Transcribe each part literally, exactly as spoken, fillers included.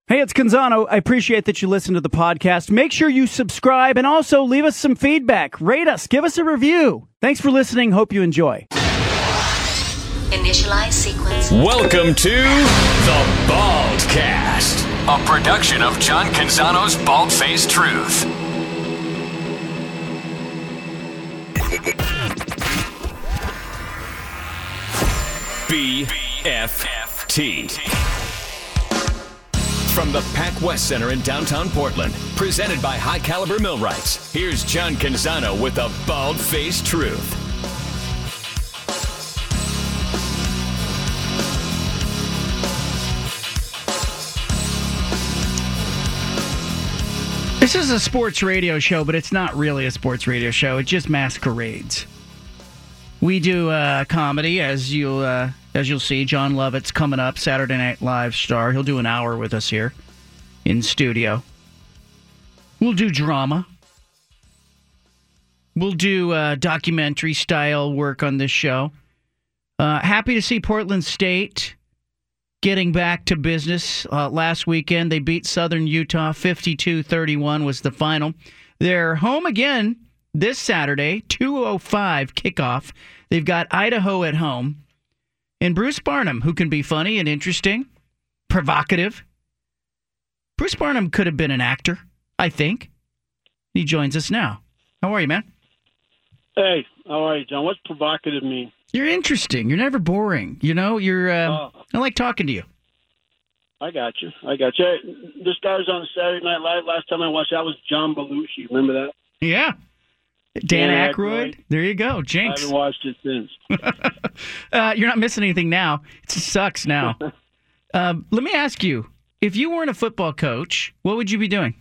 Hey, it's Canzano. I appreciate that you listen to the podcast. Make sure you subscribe and also leave us some feedback. Rate us. Give us a review. Thanks for listening. Hope you enjoy. Initialize sequence. Welcome to The Baldcast, a production of John Canzano's Bald-Faced Truth. B F T. From the Pac West Center in downtown Portland, presented by High Caliber Millwrights, here's John Canzano with the Bald-Faced Truth. This is a sports radio show, but it's not really a sports radio show. It just masquerades. We do uh, comedy, as you'll uh, as you'll see. John Lovett's coming up, Saturday Night Live star. He'll do an hour with us here in studio. We'll do drama. We'll do uh, documentary style work on this show. Uh, happy to see Portland State getting back to business. Uh, last weekend, they beat Southern Utah. fifty-two thirty-one was the final. They're home again this Saturday, two oh five kickoff. They've got Idaho at home. And Bruce Barnum, who can be funny and interesting, provocative. Bruce Barnum could have been an actor, I think. He joins us now. How are you, man? Hey, how are you, John? What's provocative mean? You're interesting. You're never boring. You know, you're. Uh, uh, I like talking to you. I got you. I got you. Hey, this guy was on Saturday Night Live. Last time I watched that was John Belushi. Remember that? Yeah. Dan, Dan Aykroyd. Aykroyd. There you go. Jinx. I haven't watched it since. uh, you're not missing anything now. It just sucks now. uh, let me ask you, if you weren't a football coach, what would you be doing?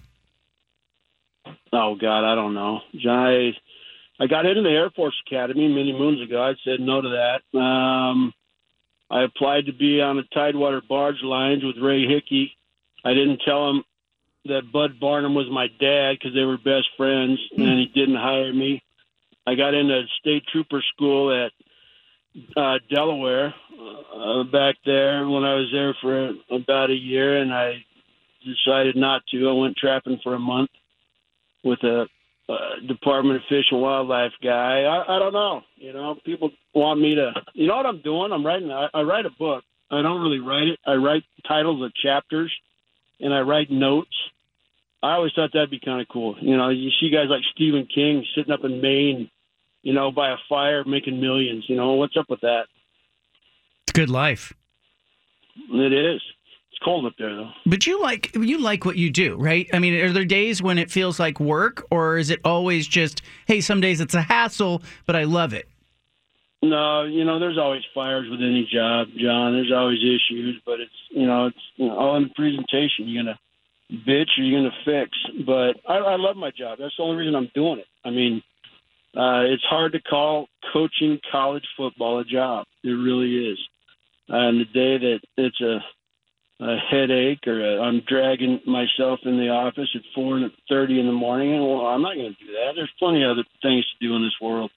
Oh, God, I don't know. I, I got into the Air Force Academy many moons ago. I said no to that. Um, I applied to be on the Tidewater Barge Lines with Ray Hickey. I didn't tell him that Bud Barnum was my dad because they were best friends, mm. and he didn't hire me. I got into state trooper school at uh, Delaware uh, back there when I was there for about a year, and I decided not to. I went trapping for a month with a uh, Department of Fish and Wildlife guy. I, I don't know. You know, people want me to. You know what I'm doing? I'm writing. I, I write a book. I don't really write it. I write titles of chapters, and I write notes. I always thought that'd be kind of cool. You know, you see guys like Stephen King sitting up in Maine, you know, by a fire making millions. You know, what's up with that? It's a good life. It is. It's cold up there, though. But you like you like what you do, right? I mean, are there days when it feels like work, or is it always just, hey, some days it's a hassle, but I love it? No, you know, there's always fires with any job, John. There's always issues, but it's, you know, it's you know, all in the presentation. You're going to bitch or you're going to fix. But I, I love my job. That's the only reason I'm doing it. I mean, uh, it's hard to call coaching college football a job. It really is. And the day that it's a, a headache or a, I'm dragging myself in the office at four thirty in the morning, and well, I'm not going to do that. There's plenty of other things to do in this world.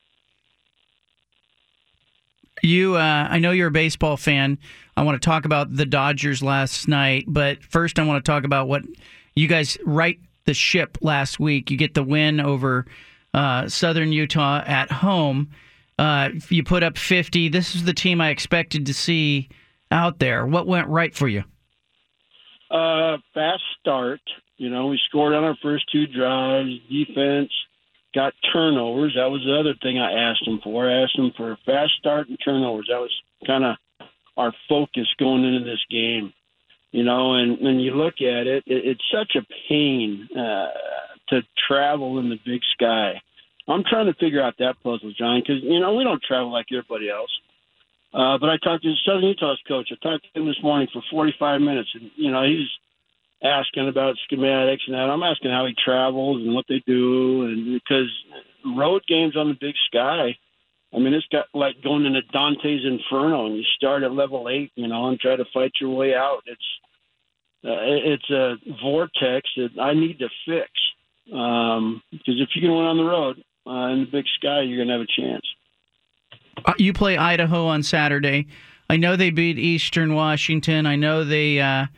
You, uh, I know you're a baseball fan. I want to talk about the Dodgers last night, but first I want to talk about what you guys right the ship last week. You get the win over uh, Southern Utah at home. Uh, you put up fifty. This is the team I expected to see out there. What went right for you? Uh, fast start. You know, we scored on our first two drives. Defense got turnovers. That was the other thing I asked them for. I asked them for a fast start and turnovers. That was kind of our focus going into this game. You know, and when you look at it, it it's such a pain uh, to travel in the Big Sky. I'm trying to figure out that puzzle, John, because, you know, we don't travel like everybody else. Uh, but I talked to Southern Utah's coach. I talked to him this morning for forty-five minutes, and, you know, he was asking about schematics and that. I'm asking how he travels and what they do, and because road games on the Big Sky, I mean, it's got like going into Dante's Inferno, and you start at level eight, you know, and try to fight your way out. It's uh, it's a vortex that I need to fix, um, because if you can win on the road uh, in the Big Sky, you're going to have a chance. You play Idaho on Saturday. I know they beat Eastern Washington. I know they uh,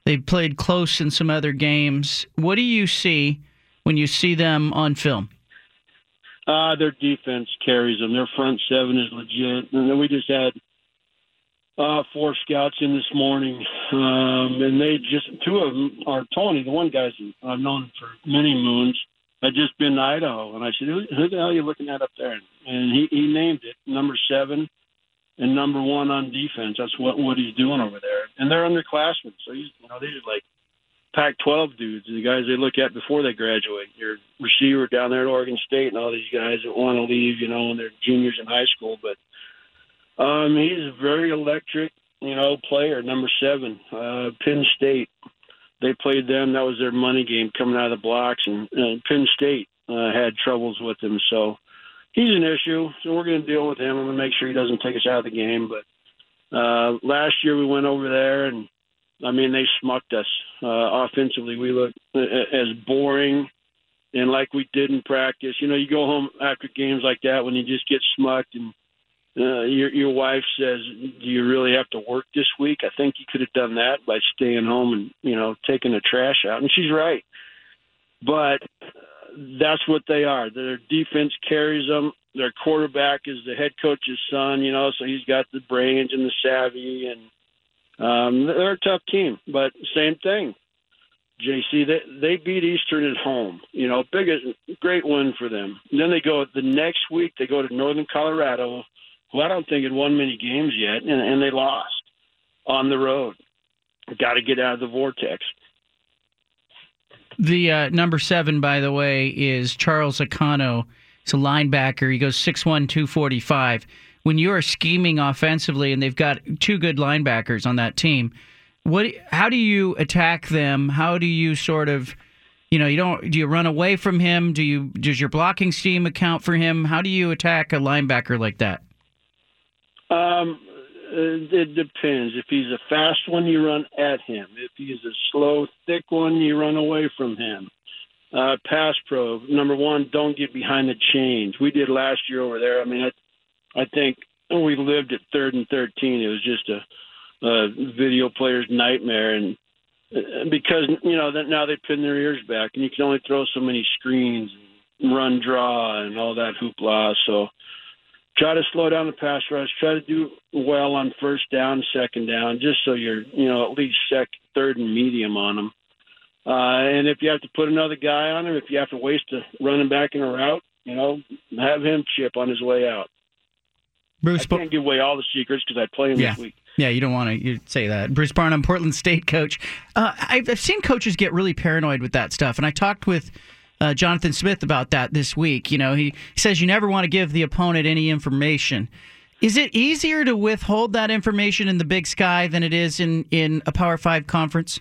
They've played close in some other games. What do you see when you see them on film? Uh, their defense carries them. Their front seven is legit. And then we just had uh, four scouts in this morning, um, and they just two of them are Tony, the one guy's I've known for many moons. Had just been to Idaho, and I said, "Who, who the hell are you looking at up there?" And he, he named it number seven and number one on defense. That's what what he's doing over there, and they're underclassmen. So he's you know these are like Pac twelve dudes, the guys they look at before they graduate. Your receiver down there at Oregon State, and all these guys that want to leave, you know, when they're juniors in high school, but. Um, he's a very electric, you know, player, number seven, uh, Penn State. They played them. That was their money game coming out of the blocks, and uh, Penn State uh, had troubles with him. So he's an issue, so we're going to deal with him. I'm going to make sure he doesn't take us out of the game. But uh, last year we went over there, and, I mean, they smucked us. Uh, offensively, we looked as boring and like we did in practice. You know, you go home after games like that when you just get smucked and Uh, your your wife says, "Do you really have to work this week?" I think you could have done that by staying home and you know taking the trash out. And she's right, but uh, that's what they are. Their defense carries them. Their quarterback is the head coach's son, you know, so he's got the brains and the savvy, and um, they're a tough team. But same thing, J C. They they beat Eastern at home. You know, biggest great win for them. And then they go the next week. They go to Northern Colorado, who I don't think had won many games yet, and, and they lost on the road. Got to get out of the vortex. The uh, number seven, by the way, is Charles Acano. He's a linebacker. He goes six one, two forty-five. When you are scheming offensively, and they've got two good linebackers on that team, what? How do you attack them? How do you sort of, you know, you don't do you run away from him? Do you does your blocking scheme account for him? How do you attack a linebacker like that? Um, it depends. If he's a fast one, you run at him. If he's a slow, thick one, you run away from him. Uh, pass pro, number one, don't get behind the chains. We did last year over there. I mean, I, I think we lived at third and thirteen. It was just a, a video player's nightmare. And because, you know, that now they pin their ears back, and you can only throw so many screens and run draw and all that hoopla. So, try to slow down the pass rush. Try to do well on first down, second down, just so you're, you know, at least second, third, and medium on them. Uh, and if you have to put another guy on him, if you have to waste a running back in a route, you know, have him chip on his way out. Bruce, I can't give away all the secrets because I play him yeah. this week. Yeah, you don't want to you say that. Bruce Barnum, Portland State coach. Uh, I've, I've seen coaches get really paranoid with that stuff, and I talked with Uh, Jonathan Smith about that this week. You know, he, he says you never want to give the opponent any information. Is it easier to withhold that information in the Big Sky than it is in, in a Power Five conference?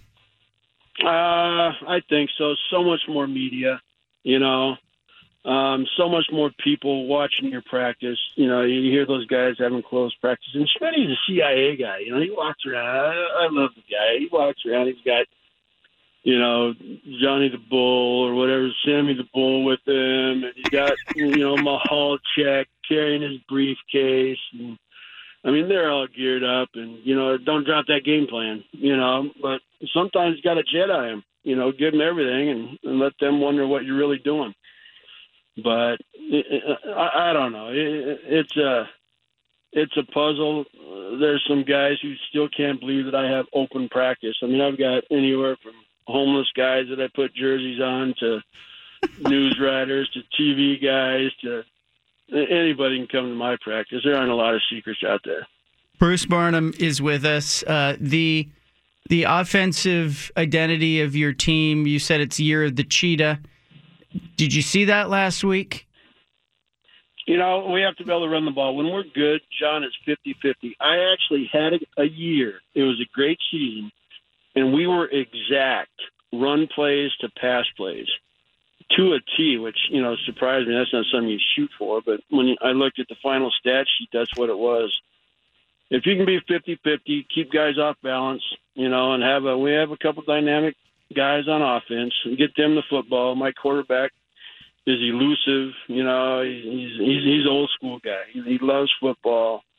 Uh, I think so. So much more media, you know, um, so much more people watching your practice. You know, you hear those guys having close practice. And Schmitty's a C I A guy. You know, he walks around. I, I love the guy. He walks around. He's got, you know, Johnny the Bull or whatever, Sammy the Bull with him. And he's got, you know, Mahal check carrying his briefcase. And, I mean, they're all geared up. And, you know, don't drop that game plan, you know. But sometimes you got to Jedi them, you know, give them everything and, and let them wonder what you're really doing. But it, it, I, I don't know. It, it's a it's a puzzle. There's some guys who still can't believe that I have open practice. I mean, I've got anywhere from homeless guys that I put jerseys on to news writers to T V guys to anybody can come to my practice. There aren't a lot of secrets out there. Bruce Barnum is with us. Uh, the the offensive identity of your team, you said it's year of the cheetah. Did you see that last week? You know, we have to be able to run the ball. When we're good, John, it's fifty-fifty. I actually had a, a year. It was a great season. And we were exact run plays to pass plays to a T, which, you know, surprised me. That's not something you shoot for. But when I looked at the final stat sheet, that's what it was. If you can be fifty-fifty, keep guys off balance, you know, and have a, we have a couple dynamic guys on offense and get them the football. My quarterback is elusive, you know, he's, he's, he's old school guy. He, he loves football.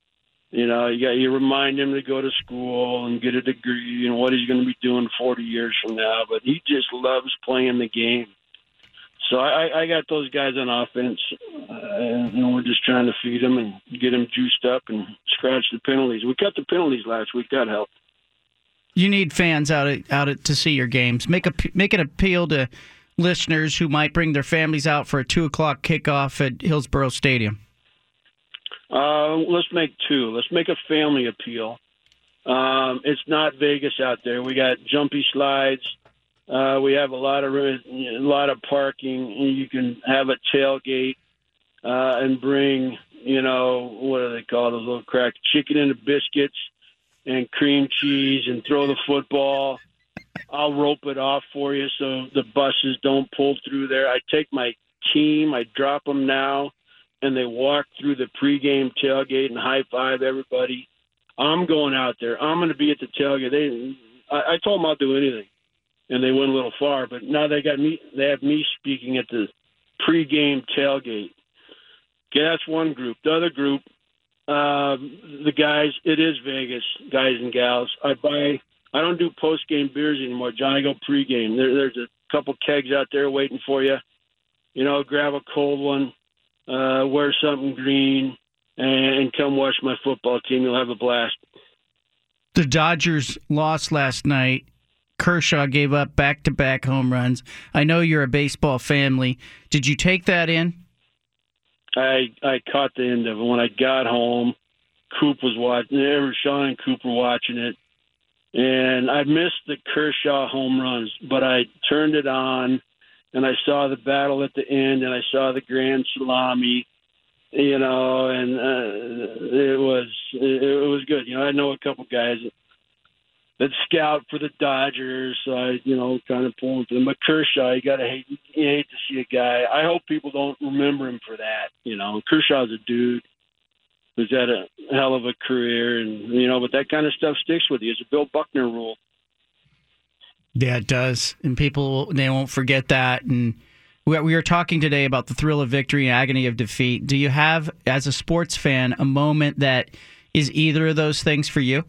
You know, you got you remind him to go to school and get a degree and what he's going to be doing forty years from now. But he just loves playing the game. So I, I got those guys on offense, uh, and we're just trying to feed them and get them juiced up and scratch the penalties. We cut the penalties last week. That helped. You need fans out at, out at, to see your games. Make a make an appeal to listeners who might bring their families out for a two o'clock kickoff at Hillsborough Stadium. Uh, let's make two. Let's make a family appeal. Um, it's not Vegas out there. We got jumpy slides. Uh, we have a lot of a lot of parking. You can have a tailgate uh, and bring, you know, what do they call those little crack chicken and biscuits and cream cheese and throw the football. I'll rope it off for you so the buses don't pull through there. I take my team, I drop them now, and they walk through the pregame tailgate and high five everybody. I'm going out there. I'm going to be at the tailgate. They, I, I told them I'll do anything, and they went a little far. But now they got me. They have me speaking at the pregame tailgate. Okay, that's one group. The other group, uh, the guys. It is Vegas, guys and gals. I buy. I don't do post-game beers anymore, John. I go pregame. There, there's a couple kegs out there waiting for you. You know, grab a cold one. Uh, wear something green, and come watch my football team. You'll have a blast. The Dodgers lost last night. Kershaw gave up back-to-back home runs. I know you're a baseball family. Did you take that in? I I caught the end of it. When I got home, Coop was watching. There were Sean and Coop were watching it, and I missed the Kershaw home runs, but I turned it on. And I saw the battle at the end, and I saw the grand salami, you know, and uh, it was it, it was good. You know, I know a couple guys that, that scout for the Dodgers, so I, you know, kind of pulling for them. But Kershaw, you gotta hate, you hate to see a guy. I hope people don't remember him for that. You know, Kershaw's a dude who's had a hell of a career, and you know, but that kind of stuff sticks with you. It's a Bill Buckner rule. Yeah, it does. And people, they won't forget that. And we we were talking today about the thrill of victory and agony of defeat. Do you have, as a sports fan, a moment that is either of those things for you?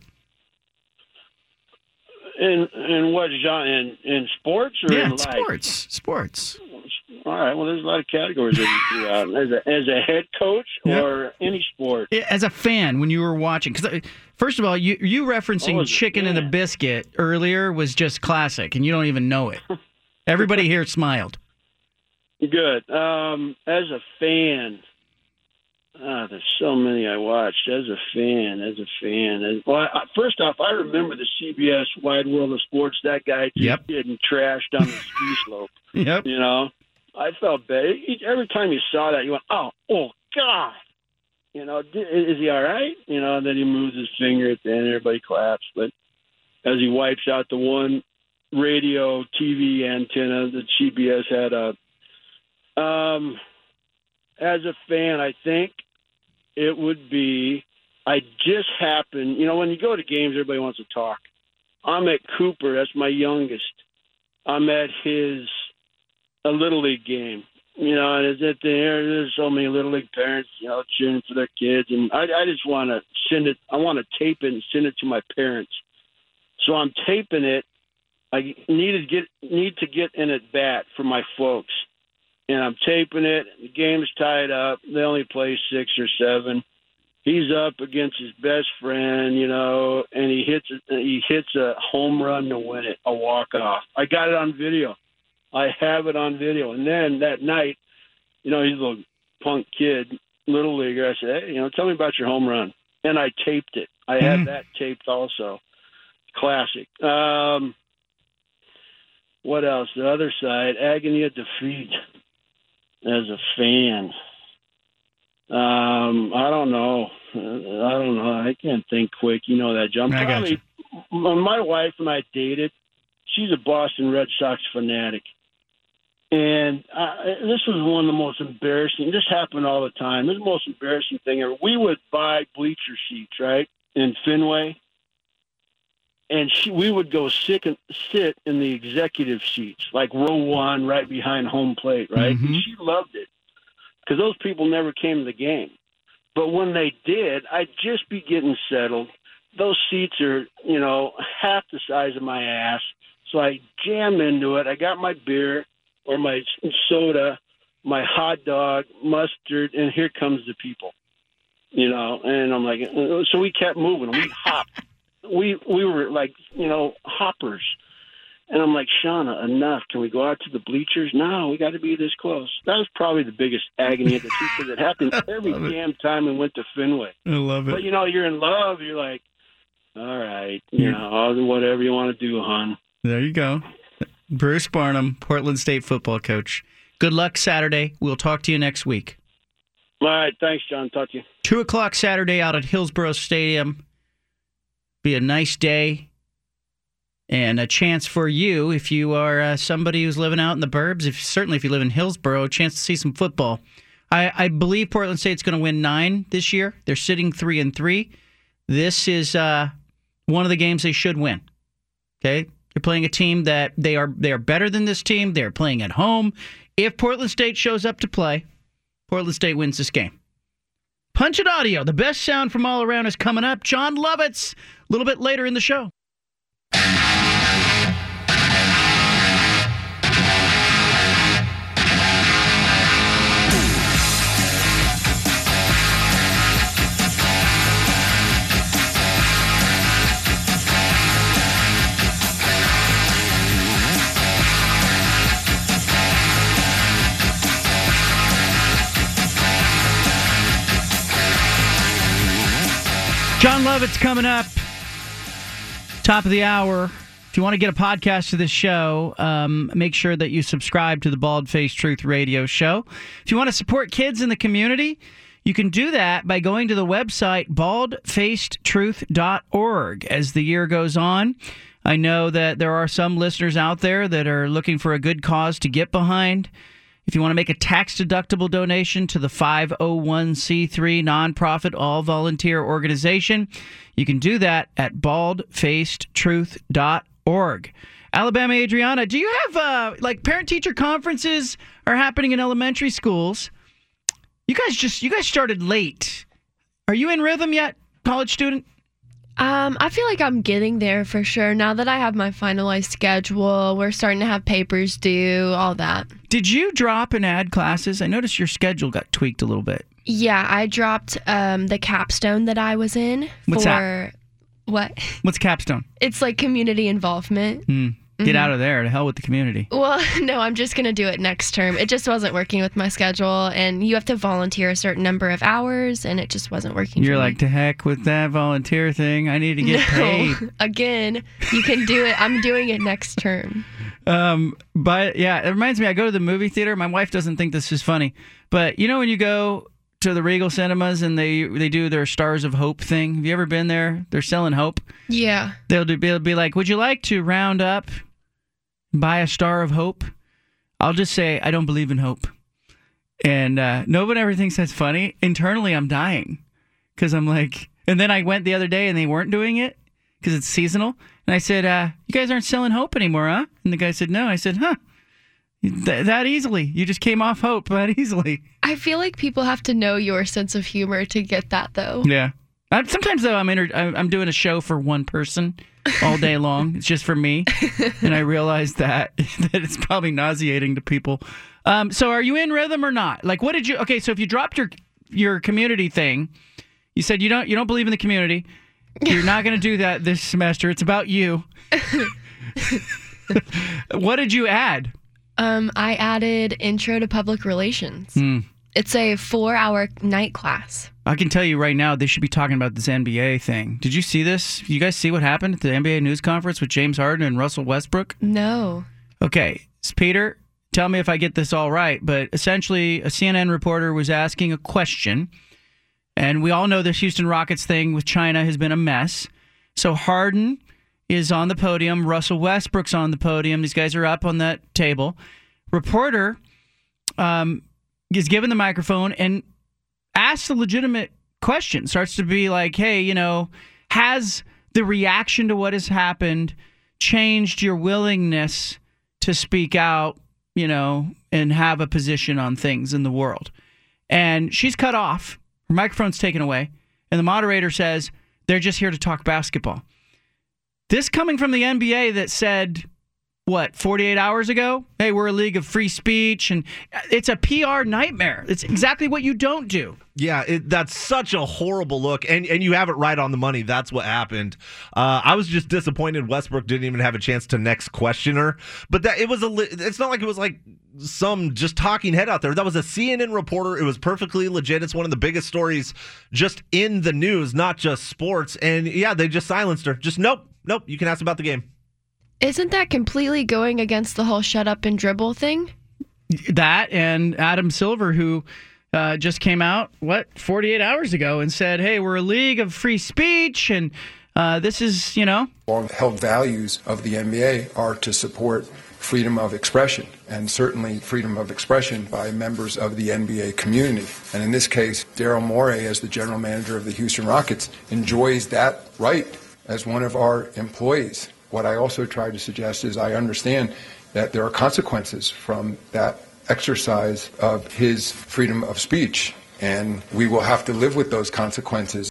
In in what genre? In, in sports or yeah, in life? sports. Sports. All right. Well, there's a lot of categories that you threw out. As a, as a head coach or yep. any sport? As a fan, when you were watching, because first of all, you you referencing oh, chicken and a biscuit earlier was just classic, and you don't even know it. Everybody here smiled. Good. Um, as a fan, ah, there's so many I watched. As a fan, as a fan. As, well, I, first off, I remember the C B S Wide World of Sports. That guy just yep. getting trashed on the ski slope. Yep. You know, I felt bad. Every time you saw that, you went, oh, oh, God. You know, is he all right? You know, and then he moves his finger at the end. Everybody claps. But as he wipes out the one radio T V antenna that C B S had up, um, as a fan, I think it would be, I just happened, you know, when you go to games, everybody wants to talk. I'm at Cooper. That's my youngest. I'm at his a Little League game. You know, and it's at there. There's so many Little League parents, you know, cheering for their kids, and I, I just want to send it. I want to tape it and send it to my parents. So I'm taping it. I need to get need to get in at bat for my folks, and I'm taping it. The game's tied up. They only play six or seven. He's up against his best friend, you know, and he hits he hits a home run to win it, a walk off. I got it on video. I have it on video. And then that night, you know, he's a little punk kid, little leaguer. I said, hey, you know, tell me about your home run. And I taped it. I have mm. that taped also. Classic. Um, what else? The other side, agony of defeat as a fan. Um, I don't know. I don't know. I can't think quick. You know that, John. I Probably, when my wife and I dated, she's a Boston Red Sox fanatic. And uh, this was one of the most embarrassing. This happened all the time. This is the most embarrassing thing ever. We would buy bleacher seats, right, in Fenway. And she, we would go sit in, sit in the executive seats, like row one, right behind home plate, right? Mm-hmm. And she loved it because those people never came to the game. But when they did, I'd just be getting settled. Those seats are, you know, half the size of my ass. So I jam into it. I got my beer or my soda, my hot dog, mustard, and here comes the people. You know, and I'm like, so we kept moving. We hopped. We we were like, you know, hoppers. And I'm like, Shauna, enough. Can we go out to the bleachers? No, we got to be this close. That was probably the biggest agony of the seat because it happened every damn time we went to Fenway. I love it. But, you know, you're in love. You're like, all right, you know, I'll do whatever you want to do, hon. There you go. Bruce Barnum, Portland State football coach. Good luck Saturday. We'll talk to you next week. All right. Thanks, John. Talk to you. Two o'clock Saturday out at Hillsborough Stadium. Be a nice day. And a chance for you, if you are uh, somebody who's living out in the burbs, if certainly if you live in Hillsborough, a chance to see some football. I, I believe Portland State's going to win nine this year. They're sitting three and three. This is uh, one of the games they should win. Okay, you're playing a team that they are they are better than this team. They're playing at home. If Portland State shows up to play, Portland State wins this game. Punch It Audio, the best sound from all around is coming up. John Lovitz, a little bit later in the show. John Lovitz coming up. Top of the hour. If you want to get a podcast of this show, um, make sure that you subscribe to the Bald Faced Truth Radio Show. If you want to support kids in the community, you can do that by going to the website bald faced truth dot org. As the year goes on, I know that there are some listeners out there that are looking for a good cause to get behind. If you want to make a tax-deductible donation to the five oh one c three nonprofit all-volunteer organization, you can do that at bald faced truth dot org. Alabama Adriana, do you have, uh, like, parent-teacher conferences are happening in elementary schools? You guys just, you guys started late. Are you in rhythm yet, college student? Um, I feel like I'm getting there for sure. Now that I have my finalized schedule, we're starting to have papers due, all that. Did you drop and add classes? I noticed your schedule got tweaked a little bit. Yeah, I dropped um, the capstone that I was in. What's for, that? What? What's capstone? It's like community involvement. Hmm. Get mm-hmm. out of there. To hell with the community. Well, no, I'm just going to do it next term. It just wasn't working with my schedule, and you have to volunteer a certain number of hours, and it just wasn't working You're for like, me. to heck with that volunteer thing. I need to get no. paid. Again, you can do it. I'm doing it next term. Um, but, yeah, it reminds me, I go to the movie theater. My wife doesn't think this is funny, but you know when you go to the Regal Cinemas and they they do their Stars of Hope thing? Have you ever been there? They're selling hope. Yeah. They'll, do, they'll be like, would you like to round up buy a Star of Hope? I'll just say I don't believe in hope. And uh, no one ever thinks that's funny. Internally, I'm dying because I'm like, and then I went the other day and they weren't doing it because it's seasonal. And I said, uh, you guys aren't selling hope anymore, huh? And the guy said, no. I said, huh? Th- that easily. You just came off hope that easily. I feel like people have to know your sense of humor to get that, though. Yeah. I, sometimes, though, I'm, inter- I'm doing a show for one person all day long. It's just for me. And I realize that that it's probably nauseating to people. Um, so are you in rhythm or not? Like, what did you... Okay, so if you dropped your your community thing, you said you don't you don't believe in the community. You're not going to do that this semester. It's about you. What did you add? Um, I added Intro to Public Relations. Hmm. It's a four-hour night class. I can tell you right now, they should be talking about this N B A thing. Did you see this? You guys see what happened at the N B A news conference with James Harden and Russell Westbrook? No. Okay. So Peter, tell me if I get this all right, but essentially a C N N reporter was asking a question, and we all know this Houston Rockets thing with China has been a mess. So Harden is on the podium. Russell Westbrook's on the podium. These guys are up on that table. Reporter um, is given the microphone and asks a legitimate question. Starts to be like, hey, you know, has the reaction to what has happened changed your willingness to speak out, you know, and have a position on things in the world? And she's cut off. her microphone's taken away, and the moderator says, they're just here to talk basketball. This coming from the N B A that said, what, forty-eight hours ago? Hey, we're a league of free speech, and it's a P R nightmare. It's exactly what you don't do. Yeah, it, that's such a horrible look, and and you have it right on the money. That's what happened. Uh, I was just disappointed Westbrook didn't even have a chance to next question her. But that it was a. It's not like it was like some just talking head out there. That was a C N N reporter. It was perfectly legit. It's one of the biggest stories just in the news, not just sports. And yeah, they just silenced her. Just nope, nope. You can ask about the game. Isn't that completely going against the whole shut up and dribble thing? That and Adam Silver, who uh, just came out, what, forty-eight hours ago and said, hey, we're a league of free speech, and uh, this is, you know. Long-held values of the N B A are to support freedom of expression, and certainly freedom of expression by members of the N B A community. And in this case, Daryl Morey, as the general manager of the Houston Rockets, enjoys that right as one of our employees. What I also try to suggest is I understand that there are consequences from that exercise of his freedom of speech, and we will have to live with those consequences.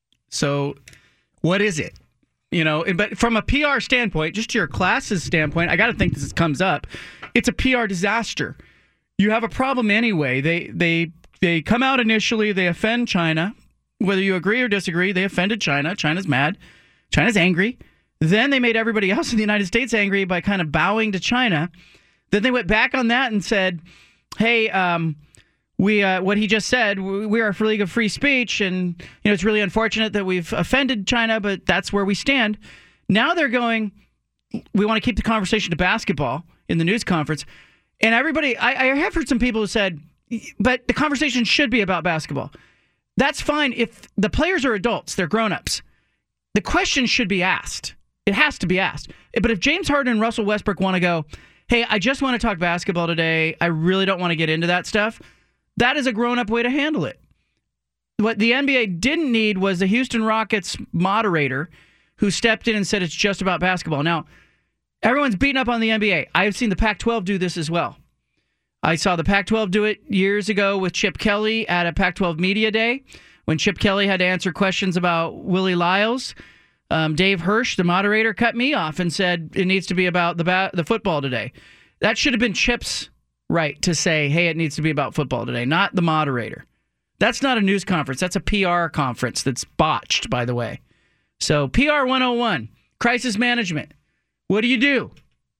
So what is it? You know, but from a P R standpoint, just your class's standpoint, I got to think this comes up. It's a P R disaster. You have a problem anyway. They they they come out initially, they offend China. Whether you agree or disagree, they offended China. China's mad. China's angry. Then they made everybody else in the United States angry by kind of bowing to China. Then they went back on that and said, hey, um, we uh, what he just said, we are a league of free speech, and you know it's really unfortunate that we've offended China, but that's where we stand. Now they're going, we want to keep the conversation to basketball in the news conference. And everybody, I, I have heard some people who said, but the conversation should be about basketball. That's fine if the players are adults, they're grown-ups. The question should be asked. It has to be asked. But if James Harden and Russell Westbrook want to go, hey, I just want to talk basketball today, I really don't want to get into that stuff, that is a grown-up way to handle it. What the N B A didn't need was the Houston Rockets moderator who stepped in and said it's just about basketball. Now, everyone's beating up on the N B A. I've seen the Pac twelve do this as well. I saw the Pac twelve do it years ago with Chip Kelly at a Pac twelve Media Day when Chip Kelly had to answer questions about Willie Lyles. Um, Dave Hirsch, the moderator, cut me off and said it needs to be about the ba- the football today. That should have been Chip's right to say, hey, it needs to be about football today, not the moderator. That's not a news conference. That's a P R conference that's botched, by the way. So P R one oh one, crisis management. What do you do?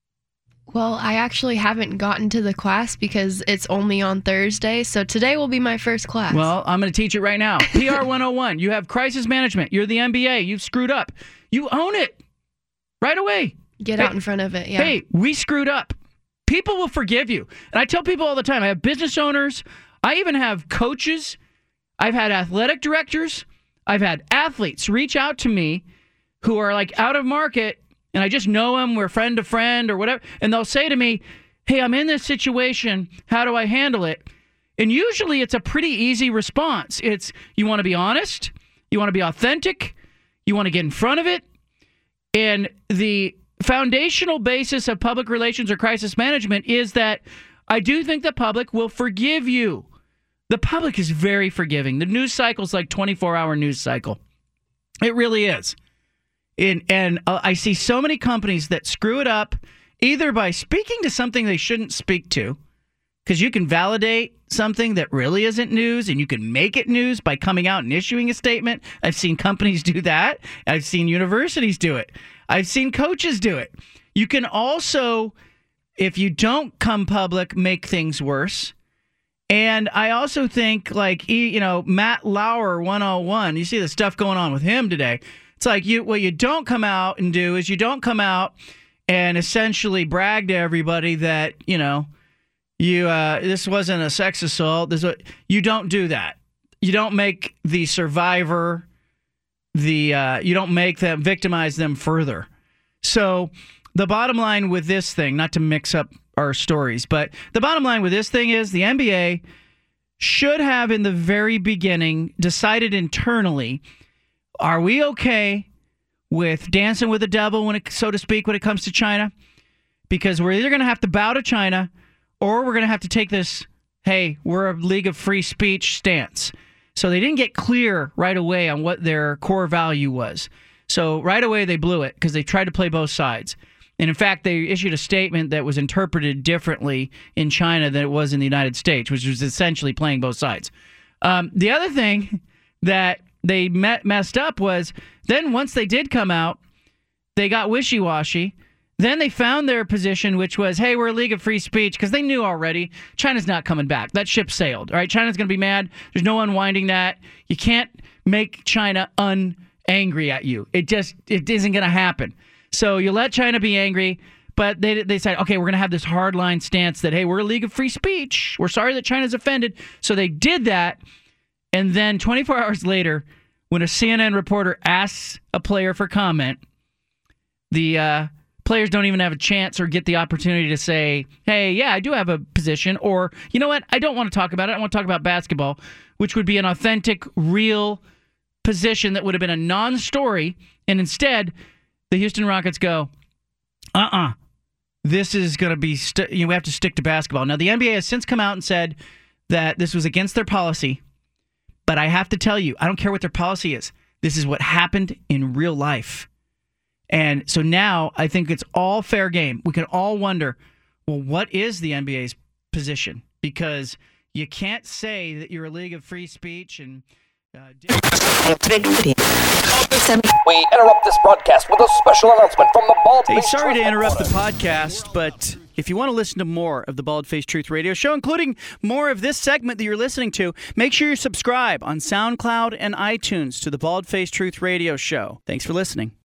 Well, I actually haven't gotten to the class because it's only on Thursday, so today will be my first class. Well, I'm going to teach it right now. P R one oh one, you have crisis management. You're the N B A. You've screwed up. You own it right away. Get hey, out in front of it, yeah. Hey, we screwed up. People will forgive you. And I tell people all the time, I have business owners. I even have coaches. I've had athletic directors. I've had athletes reach out to me who are like out of market, and I just know them, we're friend to friend or whatever, and they'll say to me, hey, I'm in this situation, how do I handle it? And usually it's a pretty easy response. It's you want to be honest, you want to be authentic, you want to get in front of it, and the foundational basis of public relations or crisis management is that I do think the public will forgive you. The public is very forgiving. The news cycle is like twenty-four hour news cycle. It really is. In, and uh, I see so many companies that screw it up either by speaking to something they shouldn't speak to, because you can validate something that really isn't news and you can make it news by coming out and issuing a statement. I've seen companies do that. I've seen universities do it. I've seen coaches do it. You can also, if you don't come public, make things worse. And I also think, like, you know, Matt Lauer one oh one, you see the stuff going on with him today. It's like you what you don't come out and do is you don't come out and essentially brag to everybody that, you know, you uh, this wasn't a sex assault. This you don't do that. You don't make the survivor the uh, you don't make them victimize them further. So the bottom line with this thing, not to mix up our stories, but the bottom line with this thing is the N B A should have in the very beginning decided internally, are we okay with dancing with the devil, when it, so to speak, when it comes to China? Because we're either going to have to bow to China or we're going to have to take this, hey, we're a league of free speech stance. So they didn't get clear right away on what their core value was. So right away they blew it because they tried to play both sides. And in fact, they issued a statement that was interpreted differently in China than it was in the United States, which was essentially playing both sides. Um, the other thing that they met, messed up was then once they did come out, they got wishy-washy. Then they found their position, which was, hey, we're a league of free speech, because they knew already China's not coming back. That ship sailed, all right? China's going to be mad. There's no unwinding that. You can't make China un-angry at you. It just it isn't going to happen. So you let China be angry, but they they said, okay, we're going to have this hardline stance that, hey, we're a league of free speech. We're sorry that China's offended. So they did that, and then twenty-four hours later, when a C N N reporter asks a player for comment, the uh, players don't even have a chance or get the opportunity to say, hey, yeah, I do have a position, or, you know what, I don't want to talk about it. I want to talk about basketball, which would be an authentic, real position that would have been a non-story, and instead, the Houston Rockets go, uh-uh, this is going to be, st- you know, we have to stick to basketball. Now, the N B A has since come out and said that this was against their policy, but I have to tell you, I don't care what their policy is. This is what happened in real life. And so now I think it's all fair game. We can all wonder, well, what is the N B A's position? Because you can't say that you're a league of free speech and... Uh, we interrupt this broadcast with a special announcement from the Bald Hey, Face sorry Truth to interrupt the Headquarters. podcast, but if you want to listen to more of the Bald Face Truth Radio Show, including more of this segment that you're listening to, make sure you subscribe on SoundCloud and iTunes to the Bald Face Truth Radio Show. Thanks for listening.